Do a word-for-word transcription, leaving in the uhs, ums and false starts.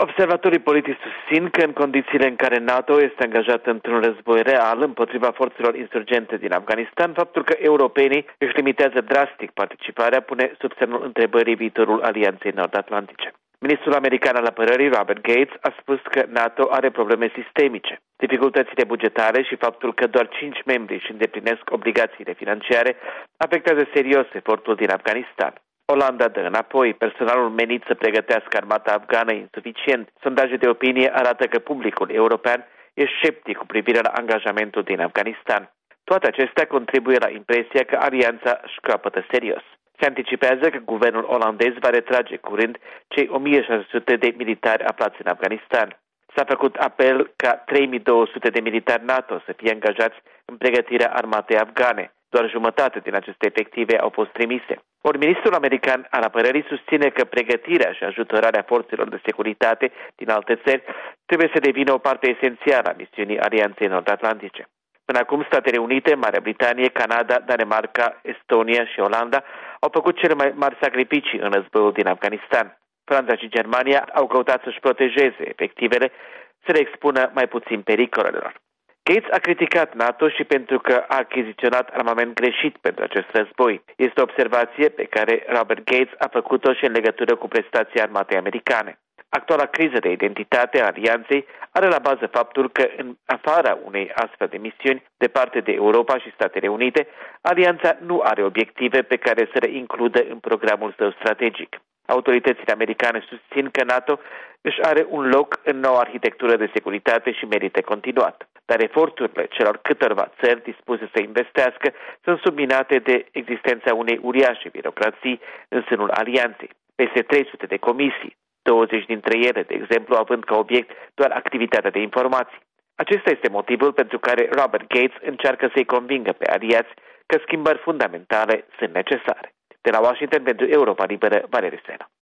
Observatorii politici susțin că în condițiile în care NATO este angajat într-un război real împotriva forțelor insurgente din Afganistan, faptul că europenii își limitează drastic participarea pune sub semnul întrebării viitorul Alianței Nord-Atlantice. Ministrul american al apărării, Robert Gates, a spus că NATO are probleme sistemice. Dificultățile bugetare și faptul că doar cinci membri își îndeplinesc obligațiile financiare afectează serios efortul din Afganistan. Olanda dă înapoi, personalul menit să pregătească armata afgană e insuficient. Sondaje de opinie arată că publicul european e sceptic cu privire la angajamentul din Afganistan. Toate acestea contribuie la impresia că alianța își capătă serios. Se anticipează că guvernul olandez va retrage curând cei o mie șase sute de militari aflați în Afganistan. S-a făcut apel ca trei mii două sute de militari NATO să fie angajați în pregătirea armatei afgane. Doar jumătate din aceste efective au fost trimise. Ori ministrul american al apărării susține că pregătirea și ajutorarea forțelor de securitate din alte țări trebuie să devină o parte esențială a misiunii Alianței Nord-Atlantice. Până acum, Statele Unite, Marea Britanie, Canada, Danemarca, Estonia și Olanda au făcut cele mai mari sacrificii în războiul din Afganistan. Franța și Germania au căutat să-și protejeze efectivele, să le expună mai puțin pericolelor. Gates a criticat NATO și pentru că a achiziționat armament greșit pentru acest război. Este o observație pe care Robert Gates a făcut-o și în legătură cu prestația armatei americane. Actuala criză de identitate a alianței are la bază faptul că, în afara unei astfel de misiuni, departe de Europa și Statele Unite, alianța nu are obiective pe care să le includă în programul său strategic. Autoritățile americane susțin că NATO își are un loc în noua arhitectură de securitate și merită continuat. Dar eforturile celor câtorva țări dispuse să investească sunt subminate de existența unei uriașe birocrații în sânul alianței. Peste trei sute de comisii, douăzeci dintre ele, de exemplu, având ca obiect doar activitatea de informații. Acesta este motivul pentru care Robert Gates încearcă să-i convingă pe aliați că schimbări fundamentale sunt necesare. De la Washington pentru Europa Liberă, Valeriu Sena.